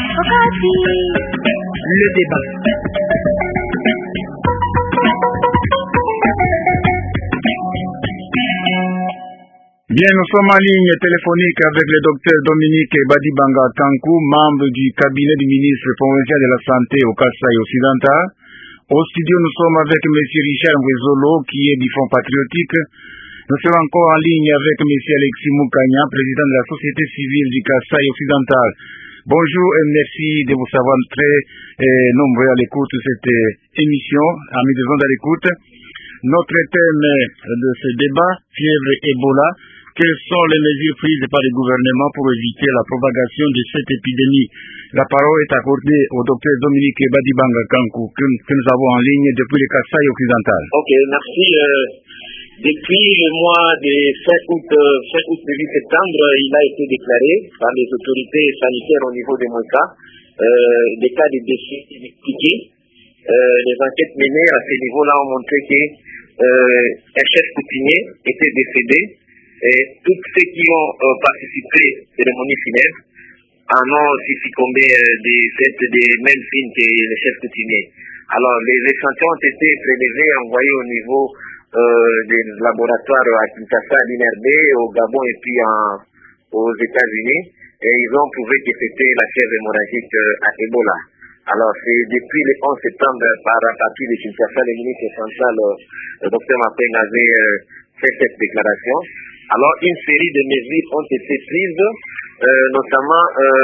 Le débat. Bien, nous sommes en ligne téléphonique avec le docteur Dominique Badibanga Kankou, membre du cabinet du ministre provincial de la Santé au Kasaï occidental. Au studio, nous sommes avec M. Richard Mwezolo, qui est du Fonds patriotique. Nous sommes encore en ligne avec M. Alexis Moukanya, président de la société civile du Kasaï occidental. Bonjour et merci de vous savoir très nombreux à l'écoute de cette émission, amis des ondes à l'écoute. Notre thème de ce débat, fièvre Ebola. Quelles sont les mesures prises par le gouvernement pour éviter la propagation de cette épidémie? La parole est accordée au docteur Dominique Badibanga Kankou, que nous avons en ligne depuis le Kasaï occidental. Ok, merci. Depuis le mois de fin août 8 septembre, il a été déclaré par les autorités sanitaires au niveau de Moïka des cas de décès inexpliqués. Les enquêtes menées à ce niveau-là ont montré qu'un chef coutumier était décédé et tous ceux qui ont participé à la cérémonie funèbre en ont aussi succombé des mêmes signes que le chef coutumier. Alors, les échantillons ont été prélevés et envoyés au niveau des laboratoires à Kinshasa, à l'INRB, au Gabon et puis aux États-Unis, et ils ont prouvé que c'était la fièvre hémorragique à Ebola. Alors, c'est depuis le 11 septembre, par partir de Kinshasa, le ministre central, le Dr Mapeng, avait fait cette déclaration. Alors, une série de mesures ont été prises, notamment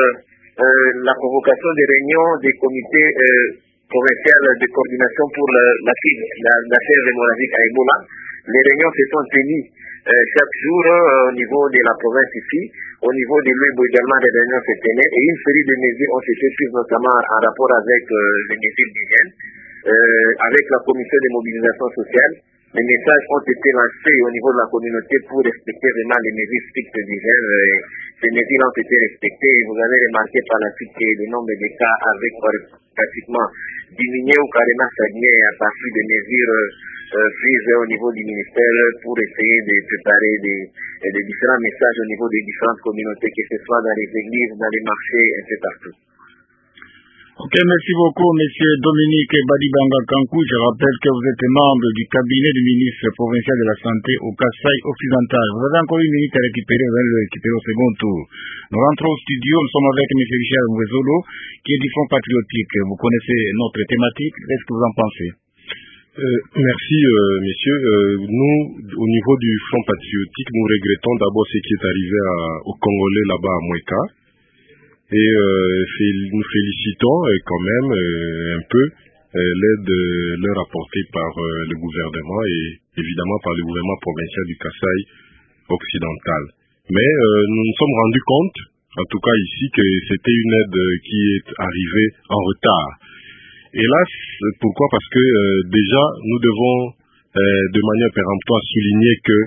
la convocation des réunions des comités provincial de coordination pour la fièvre hémorragique à Ebola. Les réunions se sont tenues chaque jour au niveau de la province ici, au niveau de l'Uebo également des réunions se tenaient et une série de mesures ont été prises notamment en rapport avec les mesures d'hygiène, avec la commission de mobilisation sociale. Les messages ont été lancés au niveau de la communauté pour respecter vraiment les mesures strictes d'hygiène. Ces mesures ont été respectées et vous avez remarqué par la suite que le nombre de cas avec pratiquement diminué ou carrément stagné à partir des mesures prises au niveau du ministère pour essayer de préparer des différents messages au niveau des différentes communautés, que ce soit dans les églises, dans les marchés, un peu partout. Ok, merci beaucoup, Monsieur Dominique Badibanga Kankou. Je rappelle que vous êtes membre du cabinet du ministre provincial de la Santé au Kasaï occidental. Vous avez encore une minute à récupérer, vous allez le récupérer au second tour. Nous rentrons au studio, nous sommes avec M. Richard Mwezolo, qui est du Fonds patriotique. Vous connaissez notre thématique, qu'est-ce que vous en pensez? Merci, messieurs. Nous, au niveau du Front patriotique, nous regrettons d'abord ce qui est arrivé aux Congolais là-bas à Moïka. Et nous félicitons quand même un peu l'aide leur apportée par le gouvernement et évidemment par le gouvernement provincial du Kasaï occidental. Mais nous nous sommes rendus compte, en tout cas ici, que c'était une aide qui est arrivée en retard. Hélas, pourquoi? Parce que déjà, nous devons de manière péremptoire souligner que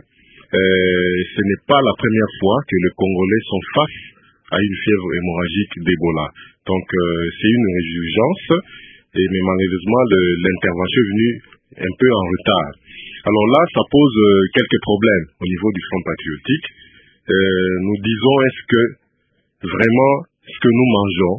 ce n'est pas la première fois que les Congolais sont face à une fièvre hémorragique d'Ebola. Donc c'est une urgence, mais malheureusement l'intervention est venue un peu en retard. Alors là, ça pose quelques problèmes au niveau du Front patriotique. Nous disons, est-ce que vraiment ce que nous mangeons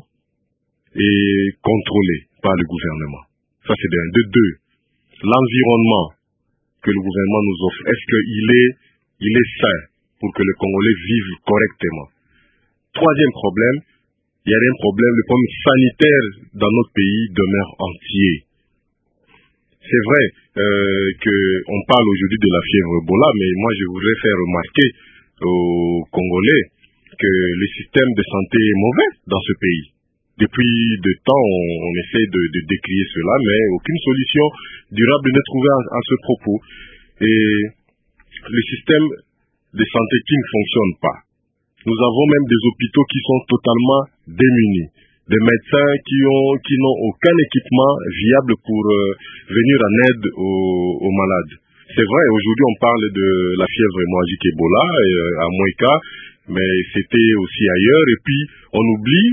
est contrôlé par le gouvernement? Ça c'est bien. De deux, l'environnement que le gouvernement nous offre, est-ce qu'il est sain pour que les Congolais vivent correctement? Troisième problème, il y a un problème, le problème sanitaire dans notre pays demeure entier. C'est vrai qu'on parle aujourd'hui de la fièvre Ebola, mais moi je voudrais faire remarquer aux Congolais que le système de santé est mauvais dans ce pays. Depuis de temps, on essaie de décrier cela, mais aucune solution durable n'est trouvée à ce propos. Et le système de santé qui ne fonctionne pas. Nous avons même des hôpitaux qui sont totalement démunis, des médecins qui n'ont aucun équipement viable pour venir en aide aux malades. C'est vrai, aujourd'hui on parle de la fièvre hémorragique Ebola à Moïka, mais c'était aussi ailleurs. Et puis on oublie,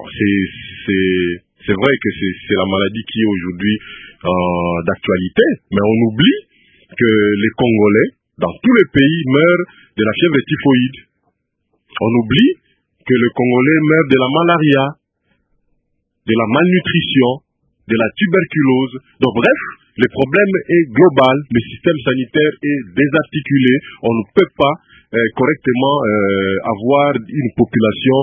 c'est vrai que c'est la maladie qui est aujourd'hui d'actualité, mais on oublie que les Congolais, dans tous les pays, meurent de la fièvre typhoïde. On oublie que les Congolais meurent de la malaria. de la malnutrition, de la tuberculose. Donc bref, le problème est global, le système sanitaire est désarticulé, on ne peut pas correctement avoir une population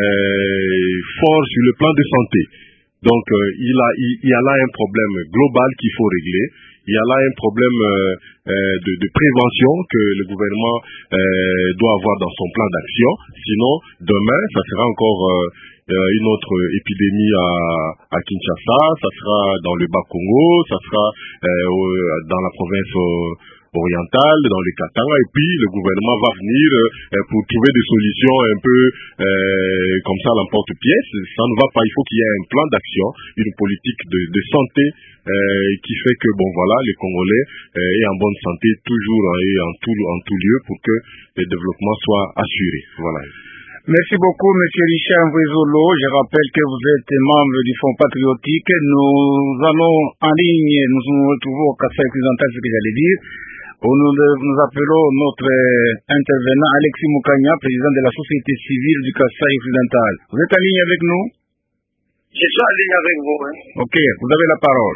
forte sur le plan de santé. Donc il y a là un problème global qu'il faut régler. Il y a là un problème de prévention que le gouvernement doit avoir dans son plan d'action. Sinon, demain, ça sera encore une autre épidémie à Kinshasa, ça sera dans le Bas-Congo, ça sera dans la province orientale, dans le Katanga, et puis le gouvernement va venir pour trouver des solutions un peu comme ça à l'emporte-pièce. Ça ne va pas, il faut qu'il y ait un plan d'action, une politique de santé qui fait que les Congolais aient en bonne santé toujours et en tout lieu pour que le développement soit assuré. Voilà. Merci beaucoup, M. Richard Mvwezolo. Je rappelle que vous êtes membre du Fonds patriotique. Nous allons en ligne, nous nous retrouvons au Kassai occidental, ce que j'allais dire. Nous appelons notre intervenant Alexis Moukanya, président de la société civile du Kassai occidental. Vous êtes en ligne avec nous? Je suis en ligne avec vous. Ok, vous avez la parole.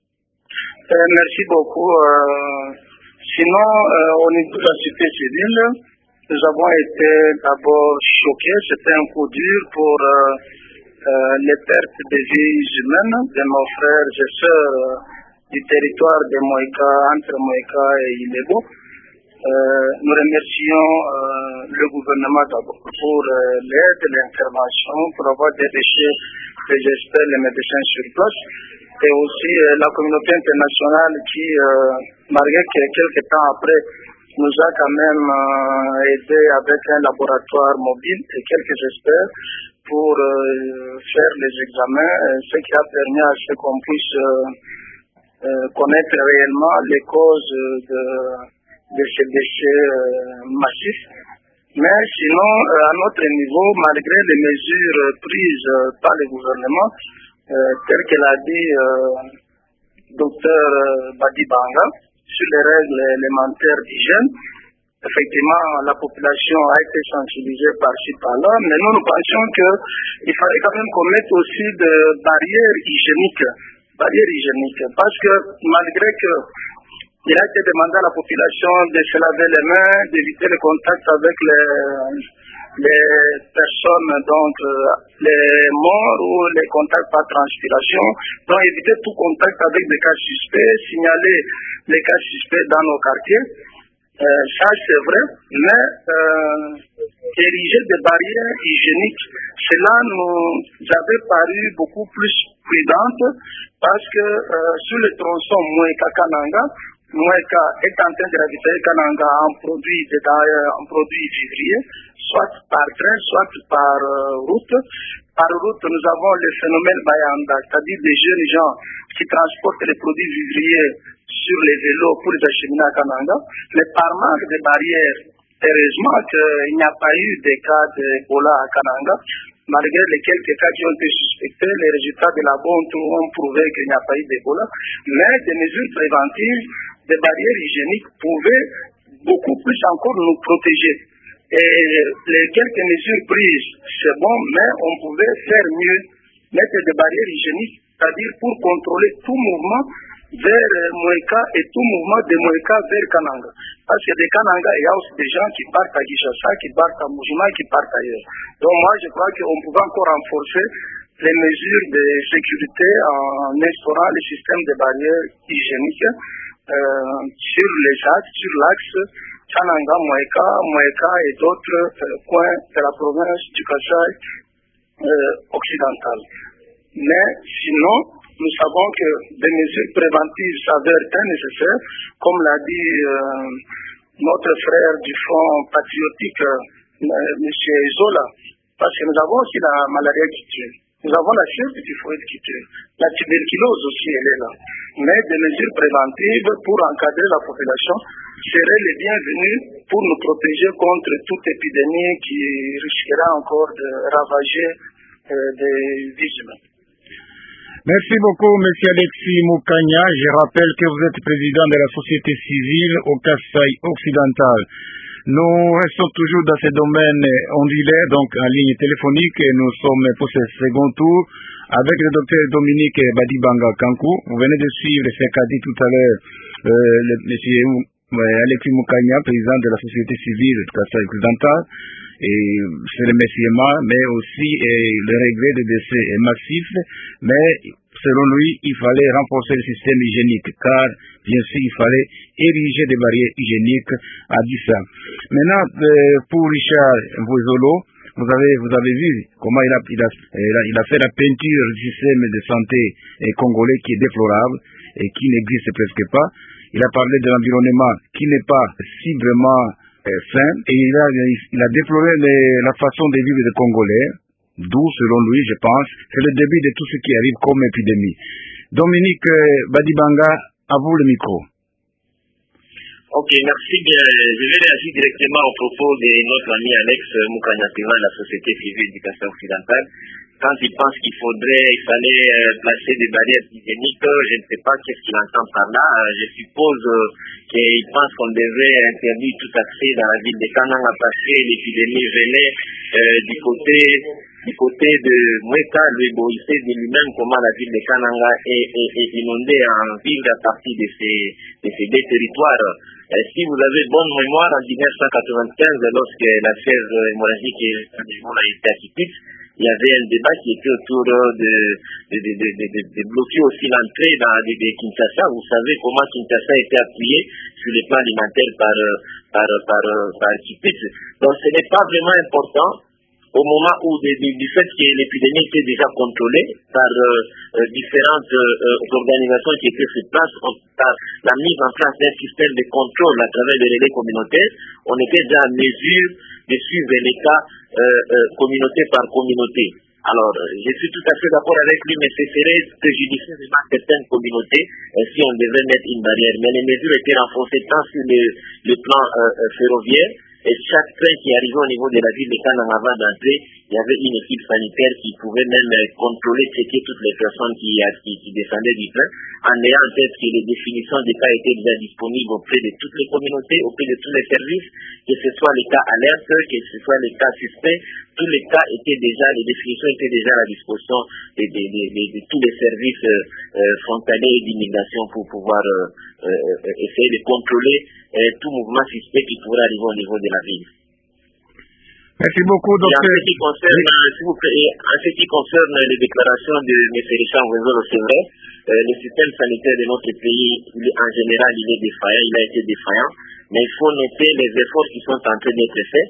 Merci beaucoup. Sinon, au niveau de la société civile, nous avons été d'abord choqués. C'était un coup dur pour les pertes de vies humaines de nos frères et sœurs du territoire de Moïka, entre Moïka et Ilebo. Nous remercions le gouvernement d'abord pour l'aide, l'intervention, pour avoir dépêché les experts, les médecins sur place, et aussi la communauté internationale qui, malgré que quelques temps après, nous a quand même aidé avec un laboratoire mobile et quelques experts pour faire les examens, ce qui a permis à ce qu'on puisse connaître réellement les causes de ces décès massifs. Mais sinon, à notre niveau, malgré les mesures prises par le gouvernement, telles que l'a dit Dr Badi Banga, sur les règles élémentaires d'hygiène, effectivement, la population a été sensibilisée par-ci par-là, mais nous pensions qu'il fallait quand même qu'on mette aussi des barrières hygiéniques, parce que malgré que il a été demandé à la population de se laver les mains, d'éviter le contact avec les personnes, donc les morts ou les contacts par transpiration, donc éviter tout contact avec des cas suspects, signaler les cas suspects dans nos quartiers. Ça c'est vrai, mais ériger des barrières hygiéniques, cela nous avait paru beaucoup plus prudente parce que sur le tronçon Moïka-Kananga, Moïka est en train de ravitailler Kananga en produits vivriers, soit par train, soit par route. Par route, nous avons le phénomène Bayanda, c'est-à-dire des jeunes gens qui transportent les produits vivriers sur les vélos pour les acheminer à Kananga. Mais par manque de barrières, heureusement qu'il n'y a pas eu de cas d'Ebola à Kananga. Malgré les quelques cas qui ont été suspectés, les résultats de la bonne ont prouvé qu'il n'y a pas eu d'Ebola. Mais des mesures préventives, des barrières hygiéniques pouvaient beaucoup plus encore nous protéger. Et les quelques mesures prises, c'est bon, mais on pouvait faire mieux, mettre des barrières hygiéniques, c'est-à-dire pour contrôler tout mouvement vers Moïka et tout mouvement de Moïka vers Kananga. Parce que de Kananga, il y a aussi des gens qui partent à Kinshasa, qui partent à Mujima, qui partent ailleurs. Donc moi, je crois qu'on pouvait encore renforcer les mesures de sécurité en instaurant le système de barrières hygiéniques sur les axes, sur l'axe Kananga, Moïka et d'autres coins de la province du Kassai occidental. Mais sinon, nous savons que des mesures préventives s'avèrent très nécessaires, comme l'a dit notre frère du Front patriotique, M. Zola, parce que nous avons aussi la malaria qui tue. Nous avons la fièvre typhoïde qui tue. La tuberculose aussi, elle est là. Mais des mesures préventives pour encadrer la population seraient les bienvenues pour nous protéger contre toute épidémie qui risquera encore de ravager des vies humaines. Merci beaucoup, M. Alexis Moukanya. Je rappelle que vous êtes président de la société civile au Kassai occidental. Nous restons toujours dans ce domaine ondulaire, donc en ligne téléphonique, et nous sommes pour ce second tour avec le docteur Dominique Badibanga Kankou. Vous venez de suivre ce qu'a dit tout à l'heure le monsieur Alexis Moukania, président de la société civile de Kasai occidental, et ses remerciements, mais aussi le regret de décès est massif, mais selon lui, il fallait renforcer le système hygiénique, car bien sûr, il fallait ériger des barrières hygiéniques à Dissa. Maintenant, pour Richard Mvozolo, vous avez vu comment il a fait la peinture du système de santé congolais qui est déplorable et qui n'existe presque pas. Il a parlé de l'environnement qui n'est pas si vraiment sain, et il a déploré la façon de vivre des Congolais, d'où, selon lui, je pense, c'est le début de tout ce qui arrive comme épidémie. Dominique Badibanga, à vous le micro. Ok, merci bien. Je vais réagir directement au propos de notre ami Alex Moukania, président de la société civile du Kasai occidental. Quand il pense qu'il fallait placer des barrières hygiéniques, je ne sais pas qu'est-ce qu'il entend par là. Je suppose qu'il pense qu'on devrait interdire tout accès dans la ville de Kananga parce que l'épidémie venait du côté de Mweka. Il sait de lui-même comment la ville de Kananga est inondée en ville à partir de ces deux territoires. Si vous avez bonne mémoire, en 1995, lorsque la fièvre hémorragique a été à Kipit, il y avait un débat qui était autour de bloquer aussi l'entrée de Kinshasa. Vous savez comment Kinshasa a été appuyé sur les plans alimentaires par Kipit. Donc ce n'est pas vraiment important au moment où du fait que l'épidémie était déjà contrôlée par différentes organisations qui étaient sur place, par la mise en place d'un système de contrôle à travers les relais communautaires, on était déjà en mesure de suivre les cas communauté par communauté. Alors, je suis tout à fait d'accord avec lui, mais ce serait préjudiciable dans certaines communautés si on devait mettre une barrière. Mais les mesures étaient renforcées tant sur le plan ferroviaire, et chaque train qui arrivait au niveau de la ville de Kananga avant d'entrer, il y avait une équipe sanitaire qui pouvait même contrôler, checker toutes les personnes qui descendaient du train, en ayant en tête que les définitions des cas étaient déjà disponibles auprès de toutes les communautés, auprès de tous les services, que ce soit les cas alertes, que ce soit les cas suspects, tous les cas étaient déjà, les définitions étaient déjà à la disposition de tous les services frontaliers d'immigration pour pouvoir essayer de contrôler tout mouvement suspect qui pourrait arriver au niveau de la ville. Merci beaucoup, docteur. En ce qui concerne les déclarations de M. Richard Mvozolo, c'est vrai, le système sanitaire de notre pays, en général, il est défaillant, il a été défaillant, mais il faut noter les efforts qui sont en train d'être faits.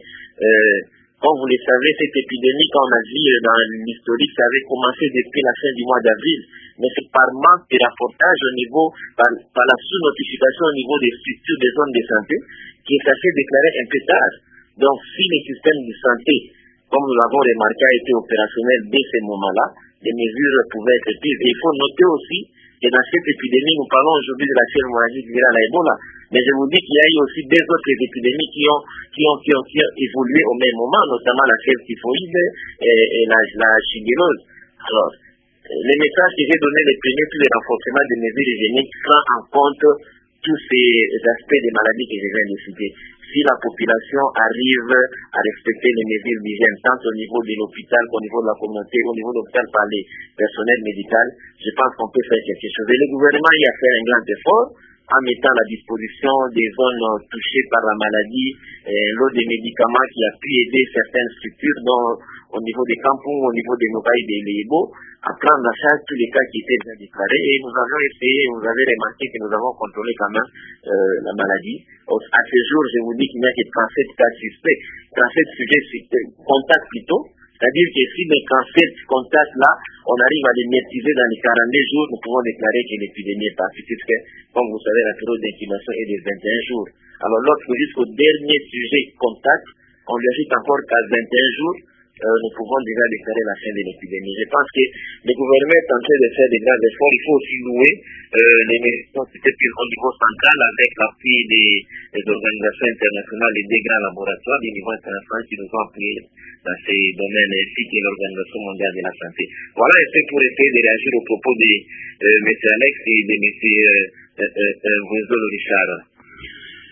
Comme vous le savez, cette épidémie, quand on a vu dans l'historique, ça avait commencé depuis la fin du mois d'avril. Mais c'est par manque de rapportage par la sous-notification au niveau des structures des zones de santé, que ça s'est déclaré un peu tard. Donc, si le système de santé, comme nous l'avons remarqué, a été opérationnel dès ce moment-là, les mesures pouvaient être prises. Et il faut noter aussi que dans cette épidémie, nous parlons aujourd'hui de la fièvre hémorragique virale à Ebola, mais je vous dis qu'il y a eu aussi des autres épidémies qui ont évolué au même moment, notamment la fièvre typhoïde et la shigellose. Alors, les messages que j'ai donnés, les premiers, tous les renforcements des mesures hygiéniques prennent en compte tous ces aspects des maladies que je viens de citer. Si la population arrive à respecter les mesures d'hygiène, tant au niveau de l'hôpital qu'au niveau de la communauté, au niveau de l'hôpital par les personnels médicaux, je pense qu'on peut faire quelque chose. Et le gouvernement y a fait un grand effort en mettant à la disposition des zones touchées par la maladie, l'eau des médicaments qui a pu aider certaines structures, dont au niveau des campings, au niveau des Nobaï, des Lébo, à prendre en charge tous les cas qui étaient déjà déclarés. Et nous avons essayé, vous avez remarqué que nous avons contrôlé quand même la maladie. À ce jour, je vous dis qu'il n'y a que 37 cas suspects. 37 sujets contacts plutôt. C'est-à-dire que si les 37 contacts-là, on arrive à les maîtriser dans les 42 jours, nous pouvons déclarer que l'épidémie est partie, puisque, comme vous savez, la période d'incubation est de 21 jours. Alors, lorsque jusqu'au dernier sujet contact, on lui ajoute encore qu'à 21 jours, nous pouvons déjà déclarer la fin de l'épidémie. Je pense que le gouvernement est en train de faire des grands efforts. Il faut aussi louer les mesures qui étaient prises au niveau central avec l'appui des organisations internationales et des grands laboratoires du niveau international qui nous ont appuyés dans ces domaines, ainsi que l'Organisation mondiale de la santé. Voilà un peu pour essayer de réagir aux propos de M. Alex et de M. Mvozolo Richard.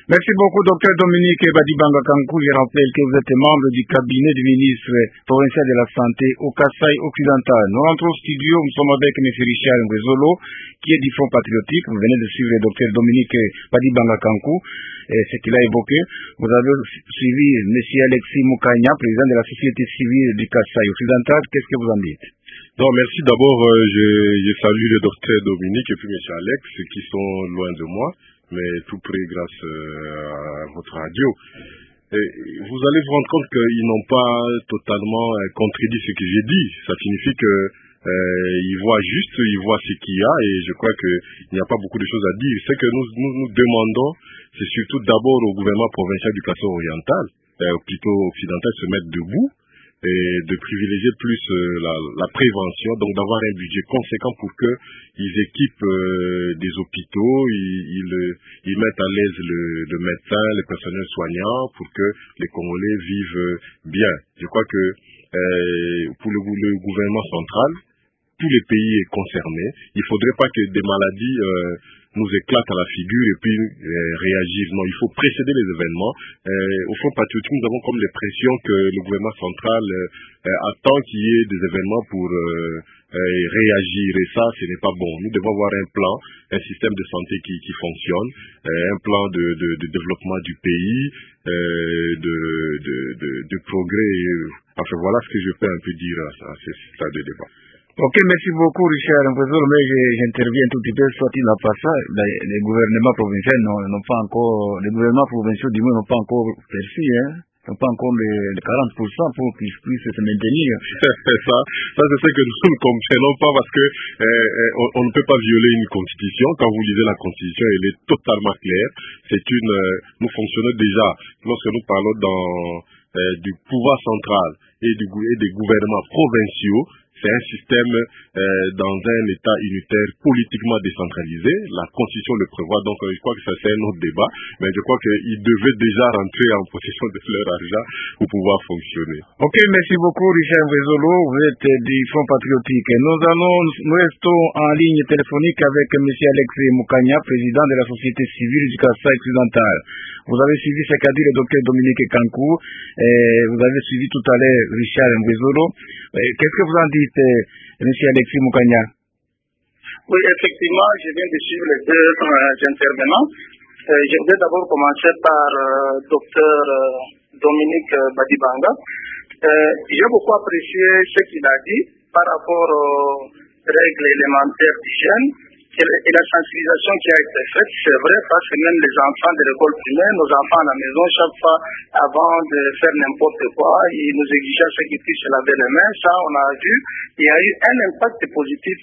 Merci beaucoup, Dr Dominique Badibanga Kankou. Je rappelle que vous êtes membre du cabinet du ministre provincial de la Santé au Kasaï occidental. Nous rentrons au studio, nous sommes avec M. Richard Ngwezolo, qui est du Front patriotique. Vous venez de suivre le Dr Dominique Badibanga Kankou, ce qu'il a évoqué. Vous avez suivi M. Alexis Moukanya, président de la société civile du Kasaï occidental. Qu'est-ce que vous en dites? Non, merci. D'abord, je salue le Dr Dominique et puis M. Alex, qui sont loin de moi, mais tout près grâce à votre radio. Et vous allez vous rendre compte qu'ils n'ont pas totalement contredit ce que j'ai dit. Ça signifie que ils voient juste, ils voient ce qu'il y a, et je crois qu'il n'y a pas beaucoup de choses à dire. Ce que nous demandons, c'est surtout d'abord au gouvernement provincial du Kasaï oriental, plutôt occidental, de se mettre debout et de privilégier plus la prévention, donc d'avoir un budget conséquent pour que ils équipent des hôpitaux, ils mettent à l'aise le médecin, les personnels soignants pour que les Congolais vivent bien. Je crois que pour le gouvernement central, tous les pays concernés, il ne faudrait pas que des maladies nous éclatent à la figure et puis réagir. Non, il faut précéder les événements. Au Front patriotique, nous avons comme l'impression que le gouvernement central attend qu'il y ait des événements pour réagir, et ça, ce n'est pas bon. Nous devons avoir un plan, un système de santé qui fonctionne, un plan de développement du pays, de progrès. Enfin, voilà ce que je peux un peu dire à ce stade de débat. Ok, merci beaucoup Richard Ngwezolo, mais j'interviens un tout petit peu, soit il n'a pas ça, les gouvernements provinciaux n'ont pas encore, les gouvernements provinciaux du moins n'ont pas encore perçu, n'ont pas encore les 40% pour qu'ils puissent se maintenir. Ça c'est ce que nous ne comprenons pas, parce que on ne peut pas violer une constitution. Quand vous lisez la constitution, elle est totalement claire. Nous fonctionnons déjà, lorsque nous parlons du pouvoir central et des gouvernements provinciaux, c'est un système dans un État unitaire politiquement décentralisé. La Constitution le prévoit, donc je crois que ça c'est un autre débat, mais je crois qu'ils devaient déjà rentrer en possession de leur argent pour pouvoir fonctionner. Ok, merci beaucoup Richard Ngwezolo, vous êtes du Front patriotique. Nous restons en ligne téléphonique avec M. Alexis Moukanya, président de la société civile du Kasaï occidental. Vous avez suivi ce qu'a dit le Dr Dominique Kankou, vous avez suivi tout à l'heure Richard Ngwezolo. Qu'est-ce que vous en dites, M. Alexis Moukanya? Oui, effectivement, je viens de suivre les deux intervenants. Je voudrais d'abord commencer par Dr Dominique Badibanga. J'ai beaucoup apprécié ce qu'il a dit par rapport aux règles élémentaires d'hygiène et la sensibilisation qui a été faite. C'est vrai, parce que même les enfants de l'école primaire, nos enfants à la maison, chaque fois avant de faire n'importe quoi, ils nous exigeaient à ce qu'ils puissent se laver les mains. Ça, on a vu. Il y a eu un impact positif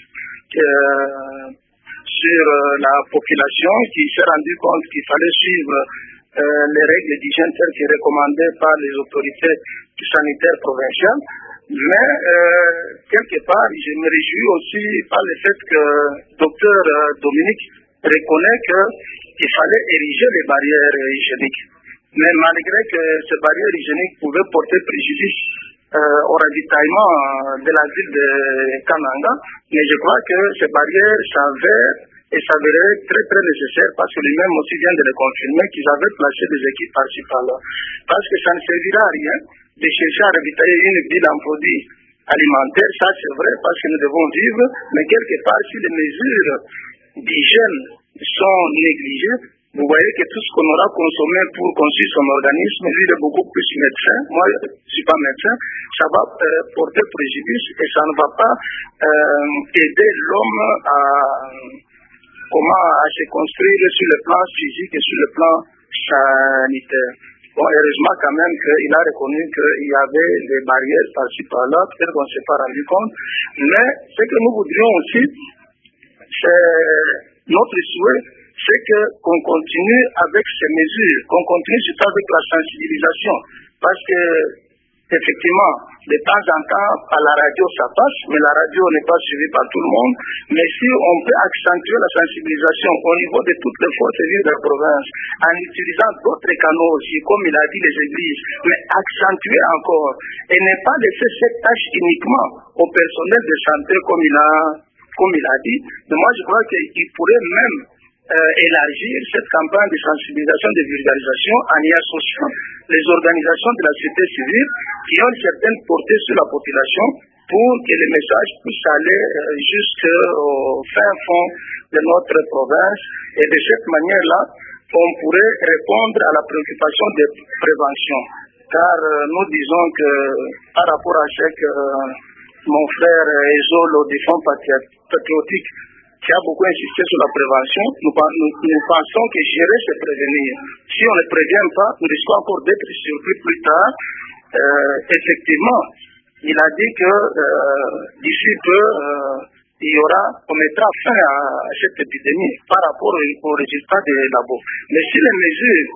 sur la population qui s'est rendu compte qu'il fallait suivre les règles d'hygiène telles que recommandées par les autorités sanitaires provinciales. Mais quelque part, je me réjouis aussi par le fait que Dr Dominique reconnaît qu'il fallait ériger les barrières hygiéniques. Mais malgré que ces barrières hygiéniques pouvaient porter préjudice au ravitaillement de la ville de Kananga, mais je crois que ces barrières s'avéraient très très nécessaires, parce que lui-même aussi vient de les confirmer qu'ils avaient placé des équipes par-ci par-là. Parce que ça ne servira à rien de chercher à ravitailler une ville en produits alimentaires, ça c'est vrai, parce que nous devons vivre, mais quelque part, si les mesures d'hygiène sont négligées, vous voyez que tout ce qu'on aura consommé pour construire son organisme, lui il est beaucoup plus médecin, moi je ne suis pas médecin, ça va porter préjudice et ça ne va pas aider l'homme à se construire sur le plan physique et sur le plan sanitaire. Bon, heureusement quand même qu'il a reconnu qu'il y avait des barrières par-ci par-là, peut-être qu'on ne s'est pas rendu compte, mais ce que nous voudrions aussi, c'est notre souhait, c'est qu'on continue avec ces mesures, qu'on continue surtout avec la sensibilisation, parce que effectivement, de temps en temps, à la radio ça passe, mais la radio n'est pas suivie par tout le monde. Mais si on peut accentuer la sensibilisation au niveau de toutes les forces vives de la province, en utilisant d'autres canaux aussi, comme il a dit les églises, mais accentuer encore, et ne pas laisser cette tâche uniquement au personnel de santé comme il a dit. Mais moi je crois qu'il pourrait même élargir cette campagne de sensibilisation, de vulgarisation en y associant les organisations de la société civile qui ont une certaine portée sur la population pour que les messages puissent aller jusqu'au fin fond de notre province. Et de cette manière-là, on pourrait répondre à la préoccupation de prévention. Car nous disons que par rapport à ce que mon frère Ezolo du Front patriotique qui a beaucoup insisté sur la prévention, nous pensons que gérer, c'est prévenir. Si on ne prévient pas, nous risquons encore d'être surpris plus tard. Effectivement, il a dit que d'ici peu, on mettra fin à cette épidémie par rapport aux résultats des labos. Mais si les mesures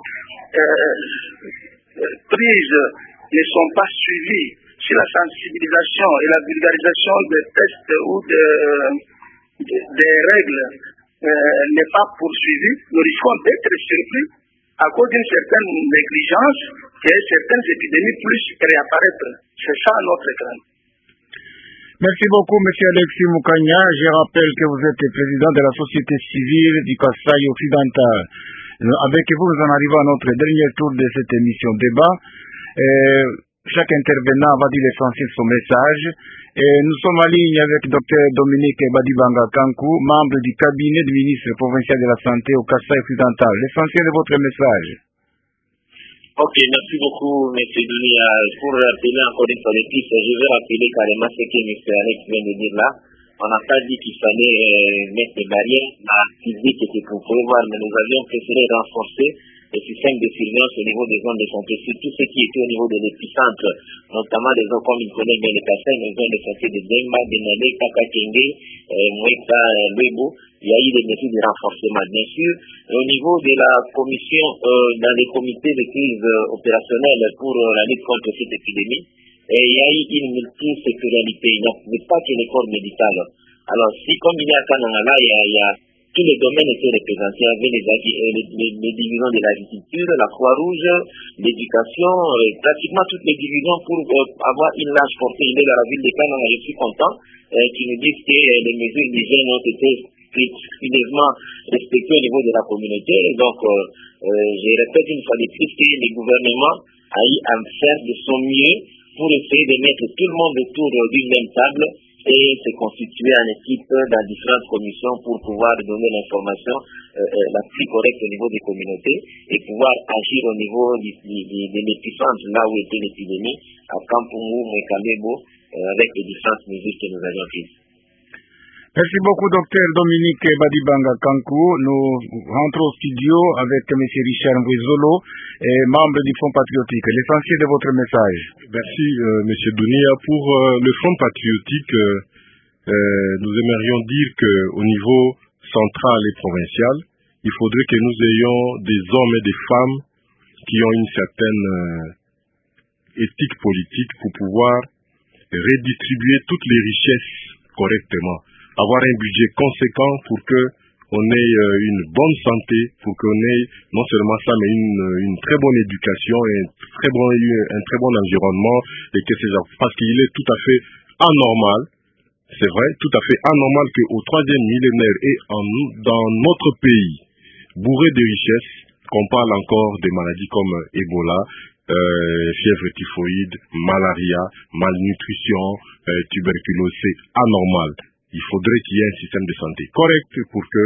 prises ne sont pas suivies, si la sensibilisation et la vulgarisation des tests ou des règles n'est pas poursuivie, nous risquons d'être surpris à cause d'une certaine négligence que certaines épidémies puissent réapparaître. C'est ça notre crainte. Merci beaucoup, M. Alexis Moukanya. Je rappelle que vous êtes président de la société civile du Kasaï occidental. Avec vous, nous en arrivons à notre dernier tour de cette émission débat. Chaque intervenant va dire l'essentiel de son message. Nous sommes en ligne avec Dr Dominique Badibanga Kankou, membre du cabinet du ministre provincial de la Santé au Kasaï occidental. L'essentiel de votre message. Ok, merci beaucoup, M. Dunia. Pour rappeler encore une fois les pistes, je vais rappeler carrément ce que M. Alex vient de dire là. On n'a pas dit qu'il fallait mettre des barrières physiques et pour prévoir, mais nous avions préféré renforcer les systèmes de surveillance au niveau des zones de santé, surtout ce qui était au niveau de l'épicentre, notamment des zones comme il connaît bien les Kasaï, les zones de santé de Demba, Benale, Kakakenge, Mweka, Lwebo. Il y a eu des mesures de renforcement, bien sûr. Et au niveau de la commission, dans les comités de crise opérationnelle pour la lutte contre cette épidémie, il y a eu une multisectorialité. Il n'y a pas que les corps médicaux. Alors, si comme il y a à Kanangala, il y a tous les domaines étaient représentés avec les divisions de l'agriculture, la Croix-Rouge, l'éducation, pratiquement toutes les divisions pour avoir une large portée. Il est dans la ville de Kananga, je suis content, qui nous disent que les mesures d'hygiène ont été exclusivement respectées au niveau de la communauté. Donc, je répète une fois de plus que le gouvernement a eu à faire de son mieux pour essayer de mettre tout le monde autour d'une même table et se constituer en équipe dans différentes commissions pour pouvoir donner l'information la plus correcte au niveau des communautés et pouvoir agir au niveau de l'épicentre là où était l'épidémie, à Kampungu, Mwekamebo, avec les différentes mesures que nous avions prises. Merci beaucoup, Dr Dominique Badibanga Kankou. Nous rentrons au studio avec M. Richard Mwezolo, membre du Front patriotique. L'essentiel de votre message. Merci, M. Dunia. Pour le Front patriotique, nous aimerions dire qu'au niveau central et provincial, il faudrait que nous ayons des hommes et des femmes qui ont une certaine éthique politique pour pouvoir redistribuer toutes les richesses correctement. Avoir un budget conséquent pour que on ait une bonne santé, pour qu'on ait non seulement ça, mais une très bonne éducation et un très bon environnement, et que parce qu'il est tout à fait anormal, c'est vrai, tout à fait anormal qu'au 3e millénaire et dans notre pays, bourré de richesses, qu'on parle encore des maladies comme Ebola, fièvre typhoïde, malaria, malnutrition, tuberculose, c'est anormal. Il faudrait qu'il y ait un système de santé correct pour que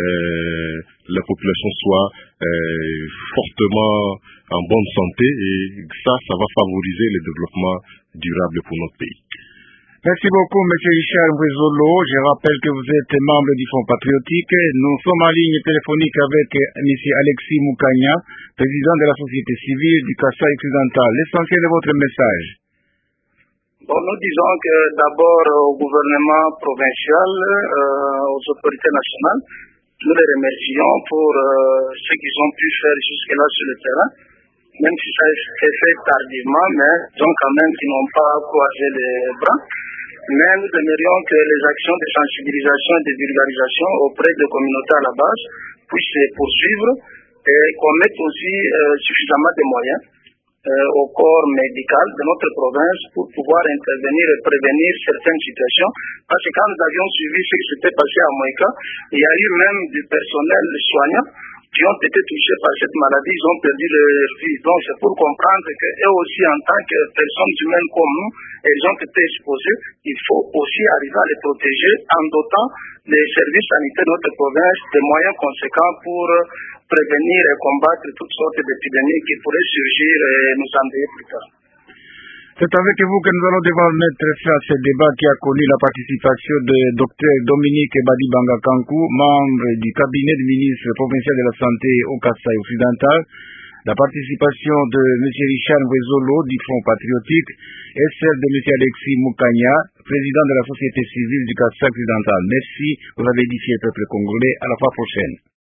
la population soit fortement en bonne santé et ça va favoriser le développement durable pour notre pays. Merci beaucoup, M. Richard Mwezolo. Je rappelle que vous êtes membre du Front patriotique. Nous sommes en ligne téléphonique avec M. Alexis Moukanya, président de la société civile du Kasaï occidental. L'essentiel de votre message. Bon, nous disons que d'abord au gouvernement provincial, aux autorités nationales, nous les remercions pour ce qu'ils ont pu faire jusque-là sur le terrain, même si ça a été fait tardivement, mais donc quand même qu'ils n'ont pas croisé les bras. Mais nous aimerions que les actions de sensibilisation et de vulgarisation auprès des communautés à la base puissent se poursuivre et qu'on mette aussi suffisamment de moyens. au corps médical de notre province pour pouvoir intervenir et prévenir certaines situations. Parce que quand nous avions suivi ce qui s'était passé à Moïka, il y a eu même du personnel soignant qui ont été touchés par cette maladie, ils ont perdu leur vie. Donc c'est pour comprendre qu'eux aussi, en tant que personnes humaines comme nous, elles ont été exposées. Il faut aussi arriver à les protéger en dotant les services sanitaires de notre province de moyens conséquents pour prévenir et combattre toutes sortes d'épidémies qui pourraient surgir et nous ennuyer plus tard. C'est avec vous que nous allons devoir mettre fin à ce débat qui a connu la participation de Dr Dominique Badibanga Kankou, membre du cabinet du ministre provincial de la Santé au Kasaï occidental, la participation de M. Richard Ngwezolo du Front patriotique et celle de M. Alexis Moukania, président de la société civile du Kasaï occidental. Merci, vous avez édifié le peuple congolais. À la fois prochaine.